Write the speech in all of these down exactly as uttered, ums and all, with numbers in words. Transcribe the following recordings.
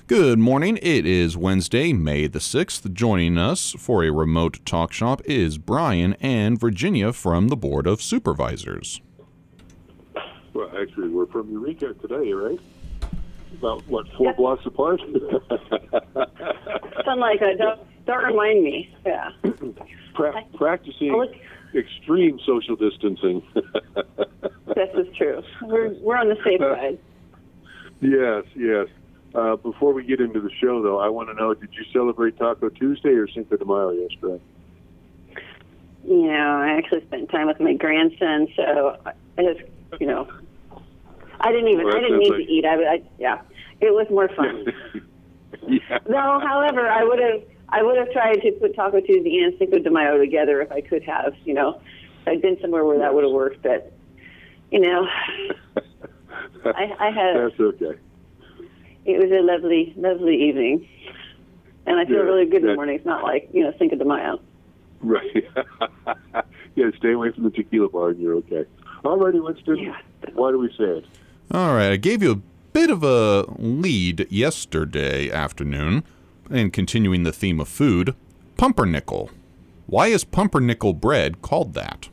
Good morning. It is Wednesday, May the sixth. Joining us for a remote talk shop is Brian and Virginia from the Board of Supervisors. Well, actually, we're from Eureka today, right? About, what, four yep. blocks apart? Something like that. Don't, don't remind me. Yeah. pra- practicing look, extreme social distancing. This is true. We're, we're on the safe side. Yes, yes. Uh, before we get into the show, though, I want to know, did you celebrate Taco Tuesday or Cinco de Mayo yesterday? You know, I actually spent time with my grandson, so I just, you know, I didn't even, well, I didn't need like... to eat. I, I, yeah, it was more fun. yeah. No, however, I would have, I would have tried to put Taco Tuesday and Cinco de Mayo together if I could have, you know. I'd been somewhere where that would have worked, but, you know, I, I had... That's okay. It was a lovely, lovely evening, and I feel yeah, really good in that, the morning. It's not like, you know, Cinco de Mayo. Right. yeah, stay away from the tequila bar and you're okay. All righty, Winston, yeah. Why do we say it? All right, I gave you a bit of a lead yesterday afternoon, and continuing the theme of food, pumpernickel. Why is pumpernickel bread called that?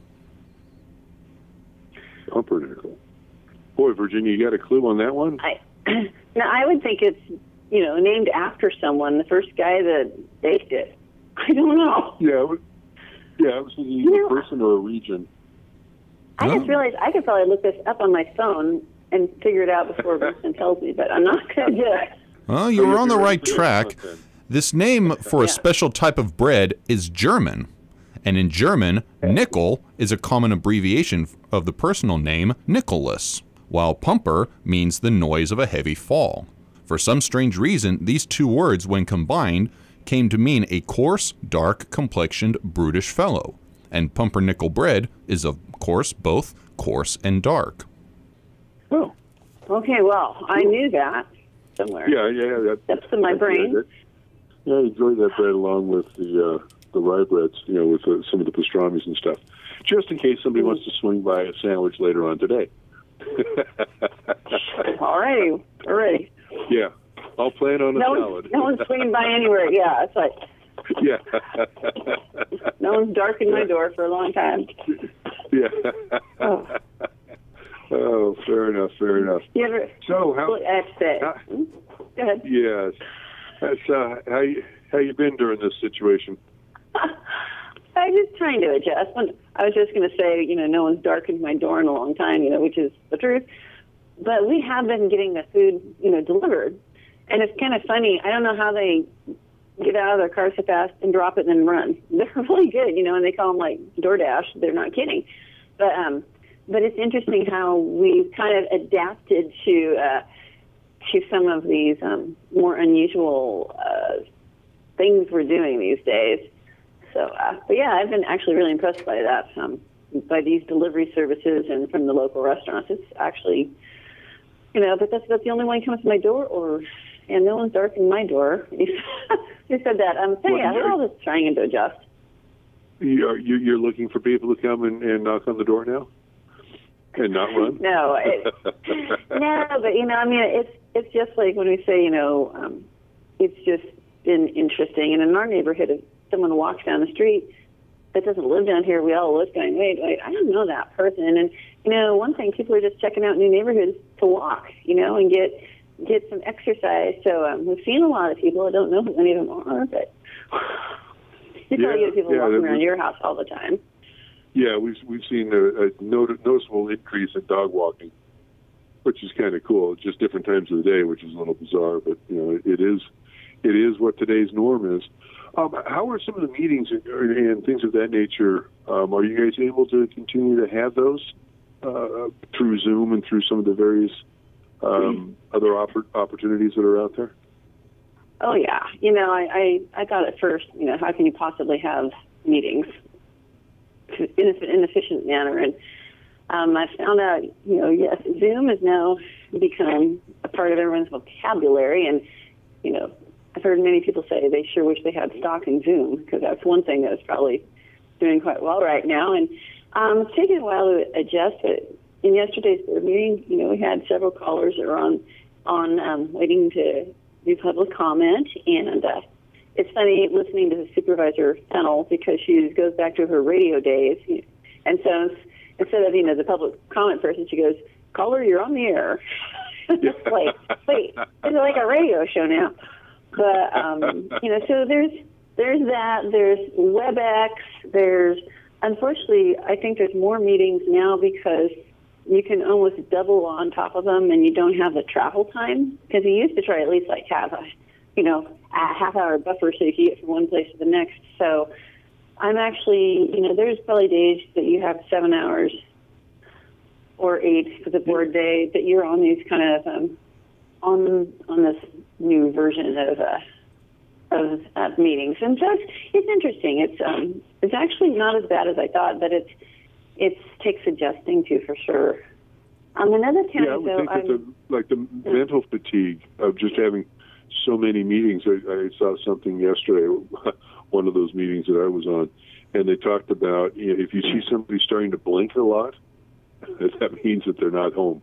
Pumpernickel. Boy, Virginia, you got a clue on that one? I... Now, I would think it's, you know, named after someone, the first guy that baked it. I don't know. Yeah, it was, yeah, it was either you a person or a region. I oh. just realized I could probably look this up on my phone and figure it out before Vincent tells me, but I'm not going to do it. Well, you were on the right track. This name for a yeah. special type of bread is German. And in German, nickel is a common abbreviation of the personal name Nicholas, while pumper means the noise of a heavy fall. For some strange reason, these two words, when combined, came to mean a coarse, dark-complexioned, brutish fellow. And pumpernickel bread is, of course, both coarse and dark. Oh. Okay, well, I knew that somewhere. Yeah, yeah. That, That's in my brain. That, yeah, I enjoyed that bread along with the uh, the rye breads, you know, with uh, some of the pastrami's and stuff. Just in case somebody mm. wants to swing by a sandwich later on today. All right, all right. Yeah, I'll plan on a no salad. One's, no one's swinging by anywhere. Yeah, it's like. Yeah. No one's darkened my door for a long time. Yeah. Oh, oh fair enough, fair enough. You ever? So how? Well, that's it. How, Go ahead. Yes. That's uh, how you how you been during this situation? I'm just trying to adjust. I was just going to say, you know, no one's darkened my door in a long time, you know, which is the truth. But we have been getting the food, you know, delivered. And it's kind of funny. I don't know how they get out of their car so fast and drop it and then run. They're really good, you know, and they call them like DoorDash. They're not kidding. But um, but it's interesting how we've kind of adapted to uh, to some of these um, more unusual uh, things we're doing these days. So, uh, but yeah, I've been actually really impressed by that, um, by these delivery services and from the local restaurants. It's actually, you know, but that's, that's the only one who comes to my door, or, and no one's darkened my door. You said that. Um, so well, yeah, we're all just trying to adjust. You're, you're looking for people to come and, and knock on the door now? And not run? No, it, no, but, you know, I mean, it's, it's just like when we say, you know, um, it's just been interesting. And in our neighborhood, it's, someone walks down the street that doesn't live down here, we all look going, wait, wait, I don't know that person. And, you know, one thing, people are just checking out new neighborhoods to walk, you know, and get get some exercise. So um, we've seen a lot of people. I don't know who any of them are, but you probably yeah, get people yeah, walking around was, your house all the time. Yeah, we've, we've seen a, a not- noticeable increase in dog walking, which is kind of cool. It's just different times of the day, which is a little bizarre, but, you know, it is it is what today's norm is. Um, how are some of the meetings and, and things of that nature? Um, are you guys able to continue to have those uh, through Zoom and through some of the various um, other oppor- opportunities that are out there? Oh, yeah. You know, I, I, I thought at first, you know, how can you possibly have meetings in an efficient manner? And um, I found out, you know, yes, Zoom has now become a part of everyone's vocabulary. And, you know, I've heard many people say they sure wish they had stock in Zoom, because that's one thing that is probably doing quite well right now. And um, it's taken a while to adjust. But in yesterday's board meeting, you know, we had several callers that were on, on um, waiting to do public comment, and uh, it's funny listening to the supervisor Fennel because she goes back to her radio days, and so instead of, you know, the public comment person, she goes, "Caller, you're on the air." It's like, wait, it's like a radio show now. But um, you know, so there's there's that. There's WebEx. There's unfortunately, I think there's more meetings now because you can almost double on top of them, and you don't have the travel time. Because you used to try at least like have a, you know, a half hour buffer so you can get from one place to the next. So I'm actually, you know, there's probably days that you have seven hours or eight for the board day that you're on these kind of um, on on this new version of uh, of, of meetings, and so it's, it's interesting. It's um, it's actually not as bad as I thought, but it's it takes adjusting to for sure. Um, another county, yeah, I would though, think that the, like the yeah. mental fatigue of just having so many meetings. I, I saw something yesterday, one of those meetings that I was on, and they talked about, you know, if you see somebody starting to blink a lot, that means that they're not home.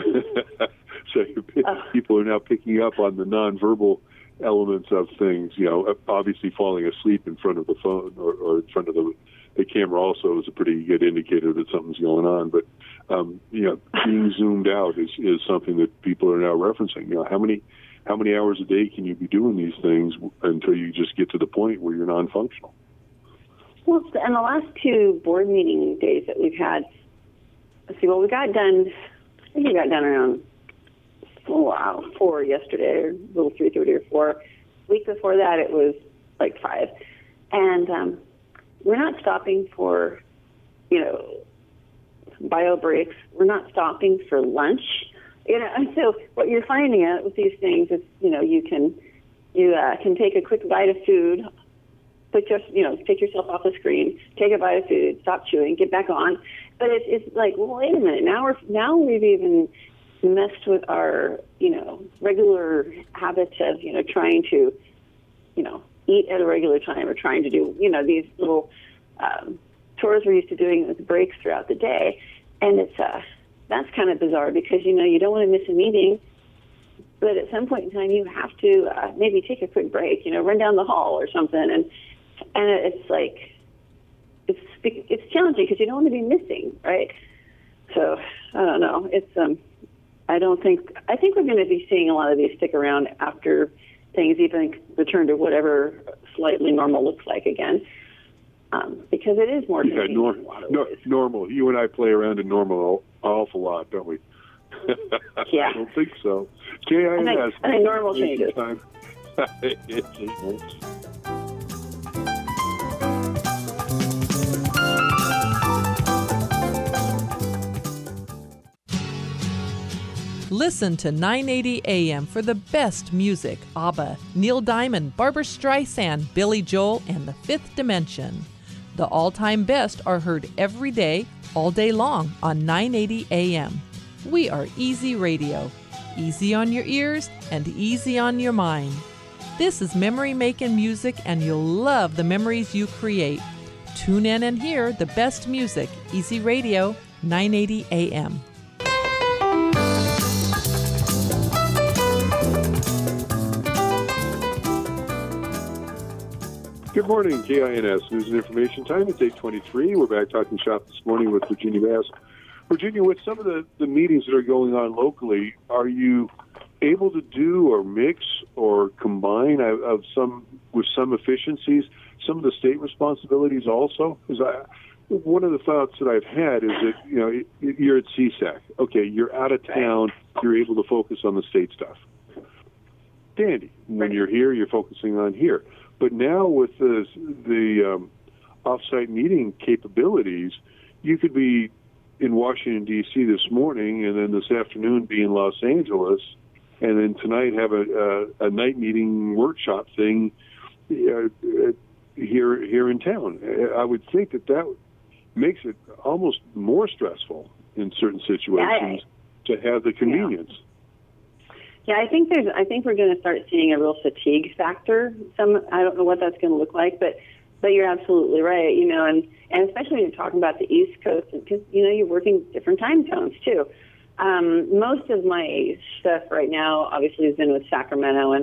So people are now picking up on the nonverbal elements of things. You know, obviously falling asleep in front of the phone or, or in front of the the camera also is a pretty good indicator that something's going on. But um, you know, being zoomed out is, is something that people are now referencing. You know, how many how many hours a day can you be doing these things until you just get to the point where you're non-functional? Well, and the last two board meeting days that we've had, let's see, well, we got done, I think we got done around oh, wow, four yesterday, or a little three thirty or four. Week before that, it was like five. And um, we're not stopping for, you know, bio breaks. We're not stopping for lunch. You know, and so what you're finding out with these things is, you know, you can you uh, can take a quick bite of food, put your, you know, take yourself off the screen, take a bite of food, stop chewing, get back on. But it's it's like, well, wait a minute. Now we're now we've even messed with our, you know, regular habits of, you know, trying to, you know, eat at a regular time or trying to do, you know, these little um, chores we're used to doing with breaks throughout the day. And it's uh, that's kind of bizarre because, you know, you don't want to miss a meeting, but at some point in time you have to uh, maybe take a quick break, you know, run down the hall or something. And and it's like, it's it's challenging because you don't want to be missing, right? So I don't know. It's um, I don't think I think we're going to be seeing a lot of these stick around after things even return to whatever slightly normal looks like again, um, because it is more yeah, nor- in a lot of no, ways. normal. You and I play around in normal an awful lot, don't we? Yeah, I don't think so. J I N S. I think, I think normal changes. Time. Listen to nine eighty A M for the best music. ABBA, Neil Diamond, Barbra Streisand, Billy Joel, and The Fifth Dimension. The all-time best are heard every day, all day long on nine eighty A M. We are Easy Radio. Easy on your ears and easy on your mind. This is memory-making music, and you'll love the memories you create. Tune in and hear the best music. Easy Radio, nine eighty A M. Good morning, K I N S News and Information Time. It's eight twenty-three. We're back talking shop this morning with Virginia Bass. Virginia, with some of the, the meetings that are going on locally, are you able to do or mix or combine of, of some with some efficiencies some of the state responsibilities also? Because I, one of the thoughts that I've had is that, you know, you're at C SAC. Okay, you're out of town. You're able to focus on the state stuff. Dandy. When you're here, you're focusing on here. But now with the, the um, off-site meeting capabilities, you could be in Washington, D C this morning, and then this afternoon be in Los Angeles, and then tonight have a, a, a night meeting workshop thing uh, here here in town. I would think that that makes it almost more stressful in certain situations yeah, I, to have the convenience. Yeah. Yeah, I think there's. I think we're going to start seeing a real fatigue factor. Some, I don't know what that's going to look like, but but you're absolutely right. You know, and, and especially when you're talking about the East Coast, because you know you're working different time zones too. Um, most of my stuff right now, obviously, has been with Sacramento, and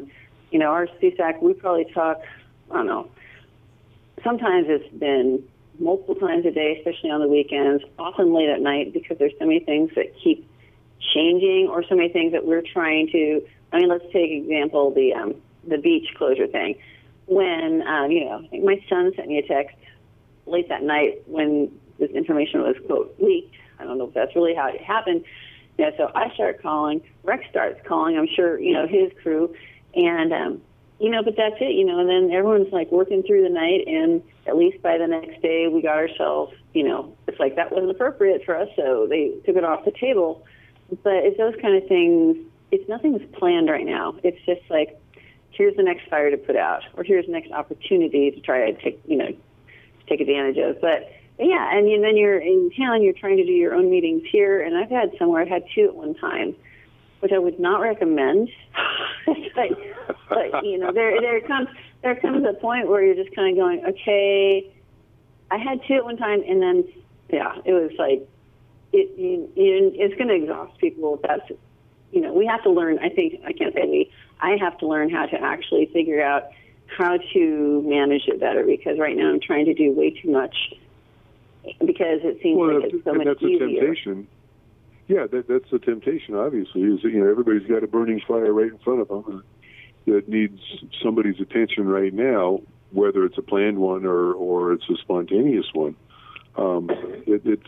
You know, our C SAC, we probably talk, I don't know, sometimes it's been multiple times a day, especially on the weekends, often late at night, because there's so many things that keep changing, or so many things that we're trying to, I mean, let's take example, the um, the beach closure thing. When, um, you know, I think my son sent me a text late that night when this information was, quote, leaked. I don't know if that's really how it happened. Yeah, so I start calling. Rex starts calling, I'm sure, you know, his crew. And, um, you know, but that's it, you know, and then everyone's, like, working through the night, and at least by the next day we got ourselves, you know, it's like that wasn't appropriate for us, so they took it off the table. But it's those kind of things. It's nothing's planned right now. It's just like, here's the next fire to put out, or here's the next opportunity to try to take, you know, take advantage of. But yeah, and you, then you're in town, you're trying to do your own meetings here, and I've had somewhere I've had two at one time, which I would not recommend. but, but you know, there there comes there comes a point where you're just kind of going, okay, I had two at one time, and then yeah, it was like it you, you, it's going to exhaust people. If that's, you know, we have to learn. I think I can't say we. I have to learn how to actually figure out how to manage it better, because right now I'm trying to do way too much because it seems well, like it's so and much that's easier. A temptation. Yeah, that, that's the temptation, obviously, is that, you know, everybody's got a burning fire right in front of them that needs somebody's attention right now, whether it's a planned one or, or it's a spontaneous one. Um, it, it's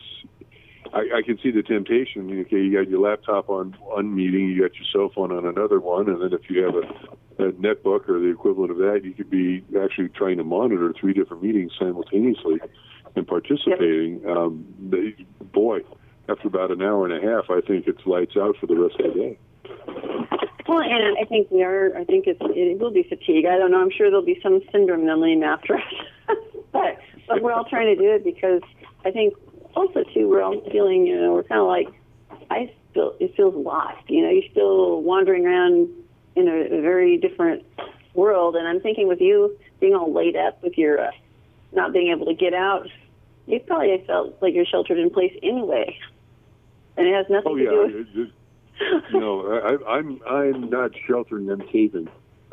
I, I can see the temptation. Okay, you got your laptop on one meeting, you got your cell phone on another one, and then if you have a, a netbook or the equivalent of that, you could be actually trying to monitor three different meetings simultaneously and participating. Yep. Um, they, boy, after about an hour and a half, I think it's lights out for the rest of the day. Well, and I think we are. I think it's, it will be fatigue. I don't know. I'm sure there'll be some syndrome named after us, but but we're all trying to do it because I think. Also, too, we're all feeling, you know, we're kind of like, I feel, it feels lost. You know, you're still wandering around in a, a very different world. And I'm thinking with you being all laid up with your uh, not being able to get out, you probably felt like you're sheltered in place anyway. And it has nothing oh, to yeah. do with... It, it, no, I, I'm I'm not sheltering, I'm caving.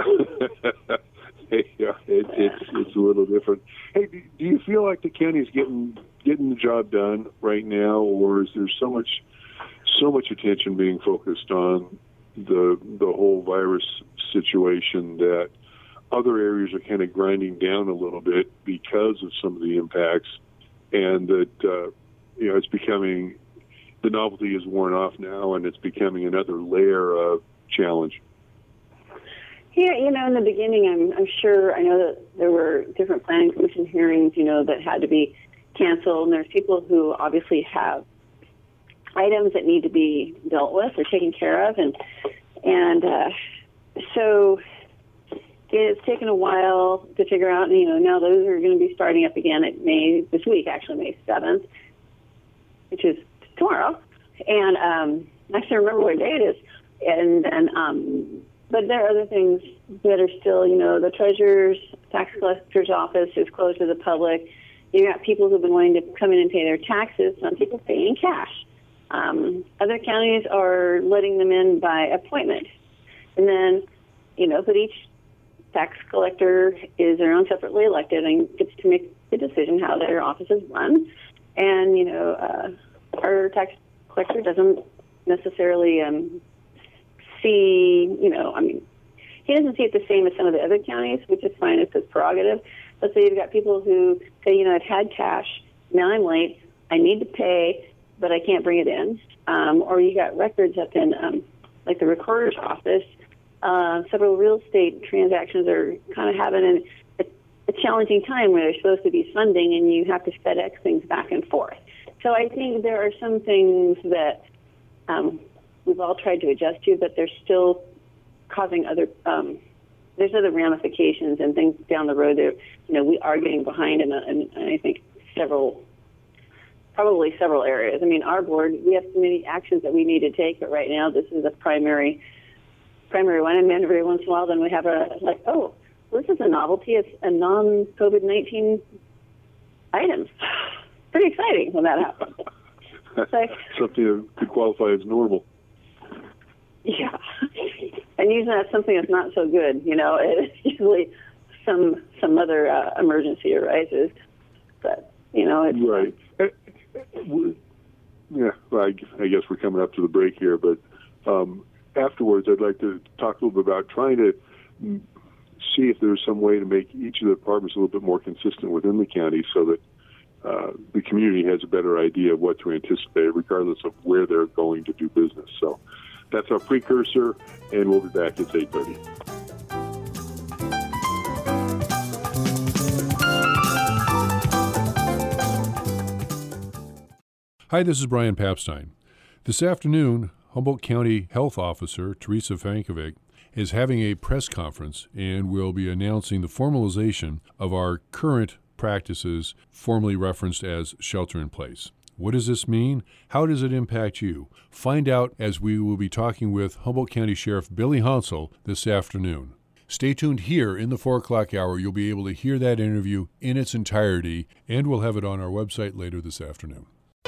Yeah, it, it's it's a little different. Hey, do, do you feel like the county's getting getting the job done right now, or is there so much so much attention being focused on the the whole virus situation that other areas are kind of grinding down a little bit because of some of the impacts, and that uh, you know it's becoming the novelty is worn off now, and it's becoming another layer of challenge? Yeah, you know, in the beginning, I'm, I'm sure, I know that there were different planning commission hearings, you know, that had to be canceled, and there's people who obviously have items that need to be dealt with or taken care of, and and uh, so it's taken a while to figure out, and, you know, now those are going to be starting up again at May, this week, actually, May seventh, which is tomorrow, and um, I can't remember what day it is, and then, um, but there are other things that are still, you know, the treasurer's, tax collector's office is closed to the public. You got people who've been wanting to come in and pay their taxes. Some people pay in cash. Um, other counties are letting them in by appointment. And then, you know, but each tax collector is their own separately elected and gets to make the decision how their office is run. And, you know, uh, our tax collector doesn't necessarily um, see, you know, I mean, he doesn't see it the same as some of the other counties, which is fine. It's his prerogative. But so you've got people who say, you know, I've had cash, now I'm late, I need to pay, but I can't bring it in. Um, or you got records up in, um, like the recorder's office. Uh, several real estate transactions are kind of having an, a, a challenging time where they're supposed to be funding and you have to FedEx things back and forth. So I think there are some things that um, we've all tried to adjust to, but they're still causing other, um, there's other ramifications and things down the road that, you know, we are getting behind in, a, in I think, several, probably several areas. I mean, our board, we have so many actions that we need to take, but right now this is a primary primary one, and then every once in a while then we have a, like, oh, well, this is a novelty. It's a non-COVID nineteen item. Pretty exciting when that happens. So, something that could qualify as normal. Yeah. And usually that's something that's not so good, you know. It's usually some some other uh, emergency arises. But, you know, it's... Right. Uh, yeah, well, I, I guess we're coming up to the break here, but um, afterwards I'd like to talk a little bit about trying to see if there's some way to make each of the departments a little bit more consistent within the county so that uh, the community has a better idea of what to anticipate regardless of where they're going to do business. So that's our precursor, and we'll be back at eight thirty. Hi, this is Brian Papstein. This afternoon, Humboldt County Health Officer Teresa Vankovic is having a press conference and will be announcing the formalization of our current practices, formerly referenced as shelter-in-place. What does this mean? How does it impact you? Find out as we will be talking with Humboldt County Sheriff Billy Hansel this afternoon. Stay tuned here in the four o'clock hour. You'll be able to hear that interview in its entirety, and we'll have it on our website later this afternoon.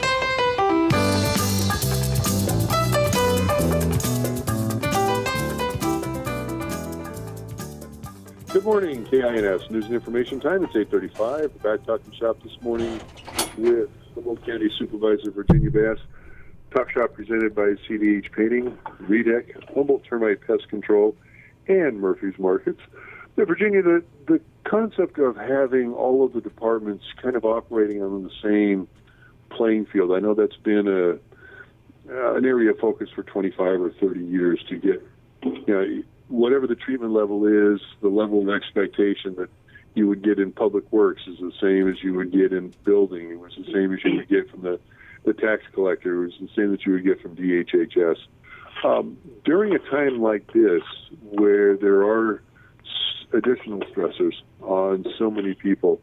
Good morning, K I N S News and Information Time. It's eight thirty-five. We're back talking shop this morning with Humboldt County Supervisor Virginia Bass. Talk shop presented by C D H Painting, R E D E C, Humboldt Termite Pest Control, and Murphy's Markets. Now, Virginia, the, the concept of having all of the departments kind of operating on the same playing field, I know that's been a uh, an area of focus for twenty-five or thirty years to get, you know, whatever the treatment level is, the level of expectation that you would get in public works is the same as you would get in building. It was the same as you would get from the, the tax collector. It was the same that you would get from D H H S. Um, during a time like this, where there are additional stressors on so many people,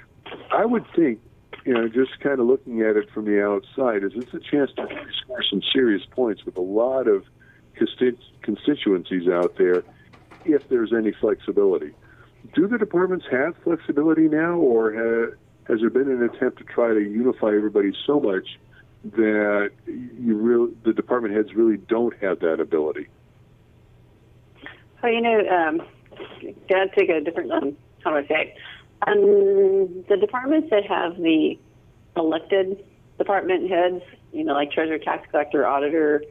I would think, you know, just kind of looking at it from the outside, is it's a chance to really score some serious points with a lot of constituencies out there if there's any flexibility. Do the departments have flexibility now, or ha- has there been an attempt to try to unify everybody so much that you really, the department heads really don't have that ability? Well, you know, um, gotta take a different, um, how do I say it? Um, the departments that have the elected department heads, you know, like treasurer, tax collector, auditor,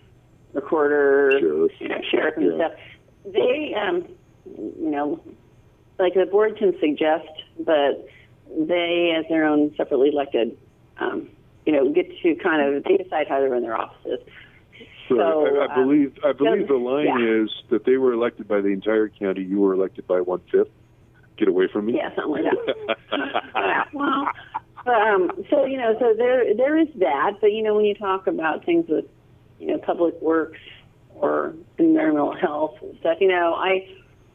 recorder, Sheriff, you know, sheriff and yeah. stuff, they, um, you know, like the board can suggest, but they, as their own separately elected, um, you know, get to kind of, they decide how to run their offices. Right. So, I, I believe I believe so, the line yeah. is that they were elected by the entire county. You were elected by one fifth. Get away from me. Yeah, something like that. yeah, well, um, so you know, so there there is that. But you know, when you talk about things with, you know, public works or environmental health and stuff, you know, I,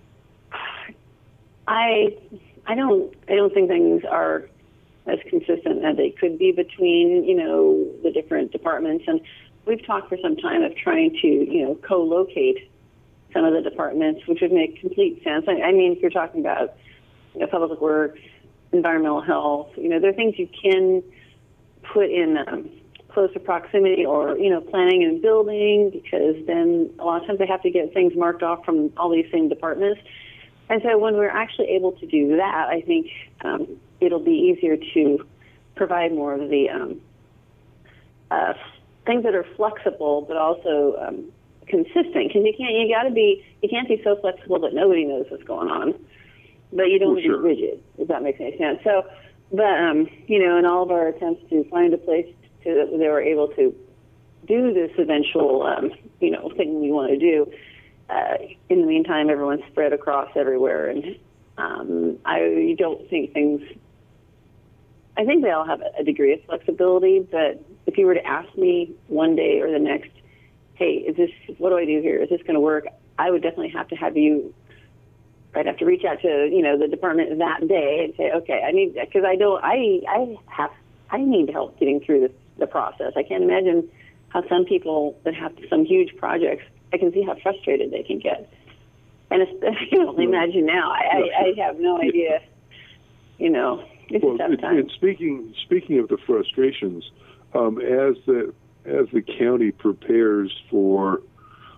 I, I don't, I don't think things are as consistent as they could be between, you know, the different departments. And we've talked for some time of trying to, you know, co-locate some of the departments, which would make complete sense. I, I mean, if you're talking about, you know, public works, environmental health, you know, there are things you can put in um, closer proximity, or, you know, planning and building, because then a lot of times they have to get things marked off from all these same departments. And so when we're actually able to do that, I think um, it'll be easier to provide more of the um, uh, things that are flexible, but also um, consistent. Because you can't, you got to be, you can't be so flexible that nobody knows what's going on, but you don't Well, want to sure. be rigid, if that makes any sense. So, but um, you know, in all of our attempts to find a place to, that they were able to do this eventual, um, you know, thing we want to do. Uh, in the meantime, everyone's spread across everywhere, and um, I don't think things. I think they all have a degree of flexibility, but if you were to ask me one day or the next, hey, is this, what do I do here? Is this going to work? I would definitely have to have you. I'd have to reach out to, you know, the department that day and say, okay, I need, because I don't, I, I have, I need help getting through this, the process. I can't imagine how some people that have some huge projects, I can see how frustrated they can get. And it's, I can only imagine now. I, I, I have no idea, you know, it's Well, a tough and, time. and speaking speaking of the frustrations, um, as the as the county prepares for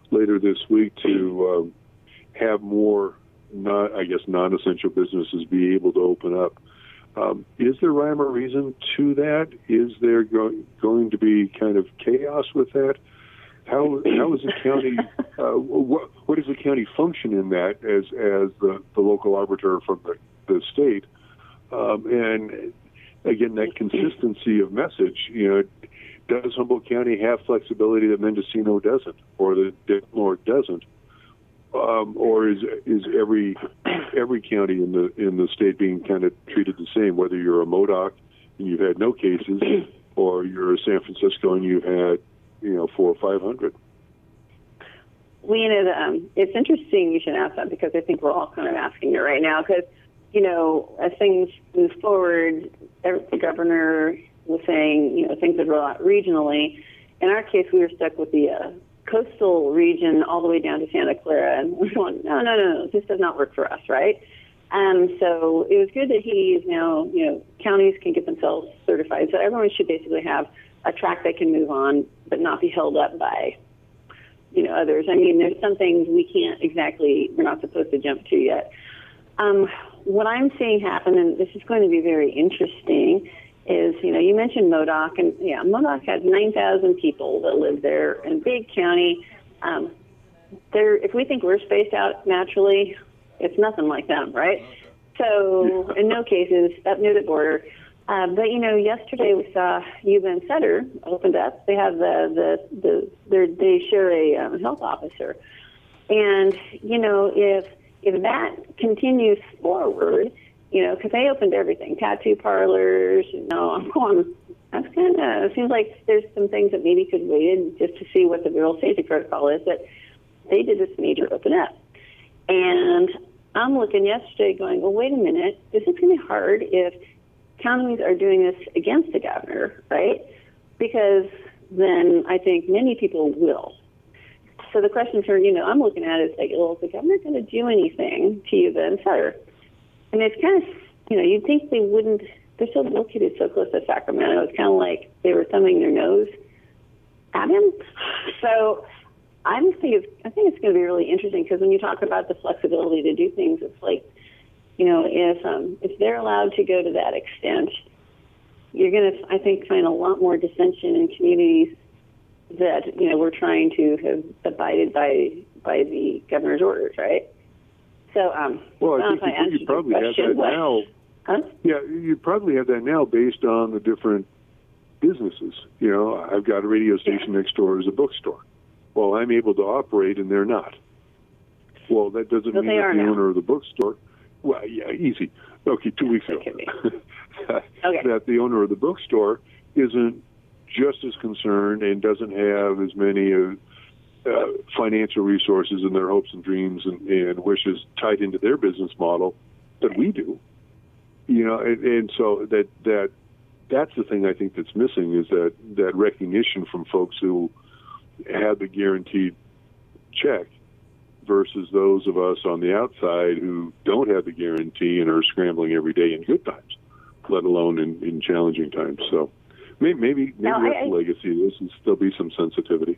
later this week to um, have more, not I guess, non-essential businesses be able to open up. Um, is there rhyme or reason to that? Is there go- going to be kind of chaos with that? How how is the county? Uh, what what does the county function in that as as the, the local arbiter from the, the state? Um, and again, that consistency of message. You know, does Humboldt County have flexibility that Mendocino doesn't, or that Denmark doesn't? Um, or is is every every county in the in the state being kind of treated the same, whether you're a Modoc and you've had no cases, or you're a San Francisco and you've had, you know, four or five hundred? Well, you know, the, um, it's interesting you should ask that, because I think we're all kind of asking it right now. Because, you know, as things move forward, the governor was saying, you know, things would roll out regionally. In our case, we were stuck with the uh, coastal region all the way down to Santa Clara, and we're going, no, no, no, no, this does not work for us, right? Um, so it was good that he is now, you know, counties can get themselves certified. So everyone should basically have a track they can move on, but not be held up by, you know, others. I mean, there's some things we can't exactly, we're not supposed to jump to yet. Um, what I'm seeing happen, and this is going to be very interesting, is, you know, you mentioned Modoc, and yeah, Modoc has nine thousand people that live there in big county. Um, they're, if we think we're spaced out naturally, it's nothing like them, right? So in no cases, up near the border. Uh, but, you know, yesterday we saw U Bend Sutter opened up. They have the, the, the they're, they share a um, health officer. And, you know, if if that continues forward, you know, because they opened everything, tattoo parlors, you know, I'm going, that's kind of, it seems like there's some things that maybe could wait in just to see what the real safety protocol is, but they did this major open up. And I'm looking yesterday going, well, wait a minute, this is going to be hard if counties are doing this against the governor, right? Because then I think many people will. So the question for, you know, I'm looking at is like, well, is the governor going to do anything to U Bend Sutter? And it's kind of, you know, you'd think they wouldn't, they're so located so close to Sacramento. It's kind of like they were thumbing their nose at him. So I just think it's, I think it's going to be really interesting, because when you talk about the flexibility to do things, it's like, you know, if um, if they're allowed to go to that extent, you're going to, I think, find a lot more dissension in communities that, you know, we're trying to have abided by by the governor's orders, right? So, um, well, I I think you, I you probably have that but, now. Huh? Yeah, you probably have that now based on the different businesses. You know, I've got a radio station yeah. next door is a bookstore. Well, I'm able to operate, and they're not. Well, that doesn't well, mean that the now. owner of the bookstore. Well, yeah, easy. Okay, two weeks ago. that, okay. that the owner of the bookstore isn't just as concerned and doesn't have as many uh, uh, financial resources and their hopes and dreams and, and wishes tied into their business model that we do. You know, and, and so that that that's the thing I think that's missing, is that, that recognition from folks who have the guaranteed check versus those of us on the outside who don't have the guarantee and are scrambling every day in good times, let alone in, in challenging times. So maybe maybe, maybe no, that's I, the legacy of this, and still be some sensitivity.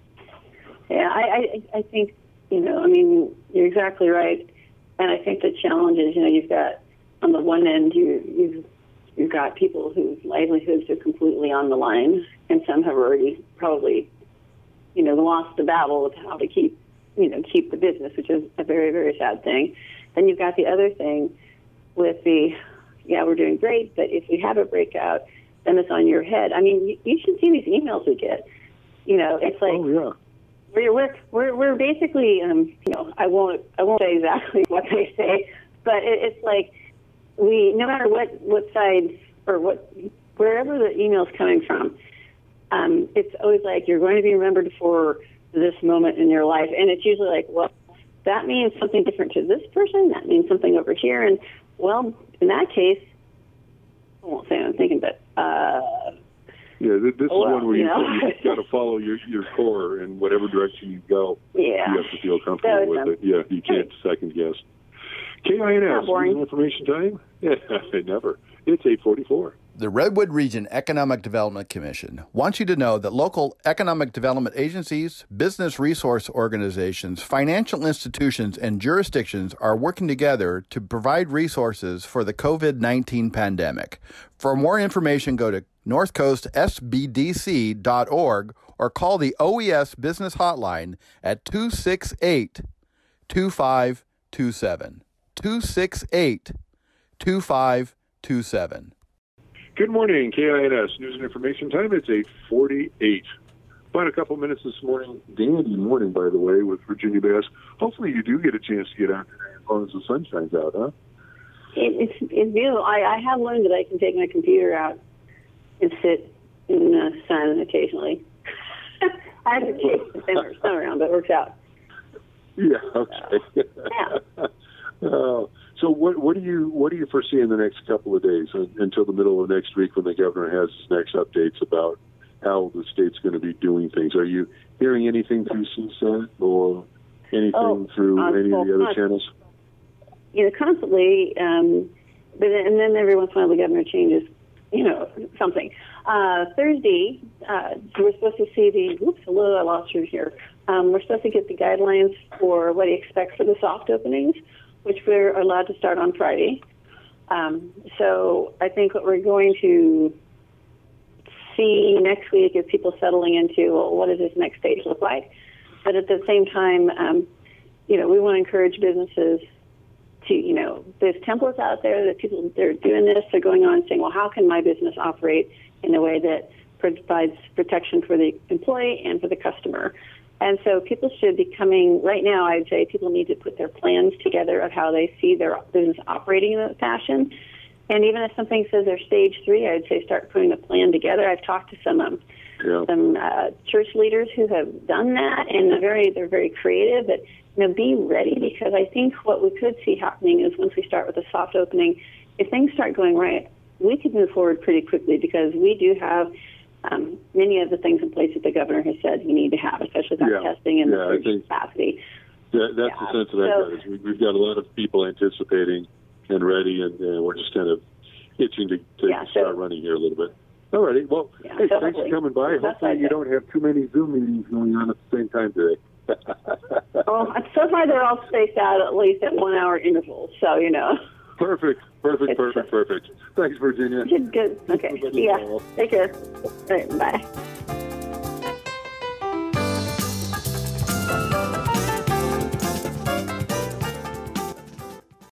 Yeah, I, I, I think, you know, I mean, you're exactly right. And I think the challenge is, you know, you've got, on the one end, you, you've, you've got people whose livelihoods are completely on the line, and some have already probably, you know, lost the battle of how to keep, you know, keep the business, which is a very, very sad thing. Then you've got the other thing with the, yeah, we're doing great, but if we have a breakout, then it's on your head. I mean, you, you should see these emails we get. You know, it's like, oh, yeah. we're, we're, we're, we're basically, um, you know, I won't, I won't say exactly what they say, but it, it's like, we, no matter what, what side or what, wherever the email's coming from, um, it's always like, you're going to be remembered for this moment in your life. And it's usually like, well, that means something different to this person. That means something over here. And, well, in that case, I won't say what I'm thinking, but, uh, yeah, this is well, one where you you, know. you've got to follow your, your core, in whatever direction you go. Yeah. You have to feel comfortable So, with um, it. Yeah, you can't second guess. K I N S, Not boring. information time? Yeah, never. It's eight forty-four. The Redwood Region Economic Development Commission wants you to know that local economic development agencies, business resource organizations, financial institutions, and jurisdictions are working together to provide resources for the covid nineteen pandemic. For more information, go to north coast s b d c dot org or call the O E S Business Hotline at two six eight, two five two seven. two six eight, two five two seven. Good morning, K I N S News and Information Time. It's eight forty-eight. About a couple minutes this morning. Dandy morning, by the way, with Virginia Bass. Hopefully you do get a chance to get out today as long as the sun shines out, huh? It, it's, it's beautiful. I, I have learned that I can take my computer out and sit in the sun occasionally. I have to chase the sun sun around, but it works out. Yeah, okay. Yeah. Uh, so what what do you what do you foresee in the next couple of days uh, until the middle of next week when the governor has his next updates about how the state's going to be doing things? Are you hearing anything through C S A T or anything oh, through uh, any well, of the other con- channels? You know, constantly, um, but and then every once in a while the governor changes, you know, something. Uh, Thursday, uh, we're supposed to see the. Oops, hello, I lost you here. Um, we're supposed to get the guidelines for what he expects for the soft openings, which we're allowed to start on Friday. Um, so I think what we're going to see next week is people settling into, well, what does this next stage look like? But at the same time, um, you know, we want to encourage businesses to, you know, there's templates out there that people, they're doing this, they're going on and saying, well, how can my business operate in a way that provides protection for the employee and for the customer? And so people should be coming, right now I'd say people need to put their plans together of how they see their business operating in that fashion. And even if something says they're stage three, I'd say start putting a plan together. I've talked to some um, yeah. some uh, church leaders who have done that, and they're very, they're very creative. But you know, be ready, because I think what we could see happening is once we start with a soft opening, if things start going right, we could move forward pretty quickly because we do have Um, many of the things in place that the governor has said we need to have, especially that yeah. testing and yeah, the surge capacity. Yeah, that's yeah. the sense of that. So, is we, we've got a lot of people anticipating and ready, and uh, we're just kind of itching to, to yeah, start so, running here a little bit. All righty. Well, yeah, hey, so thanks for coming by. Hopefully you don't have too many Zoom meetings going on at the same time today. Well, so far they're all spaced out at least at one-hour intervals, so, you know. Perfect, perfect, It's perfect, just, perfect. Thanks, Virginia. Good, good. Okay, yeah, take care. All right, bye.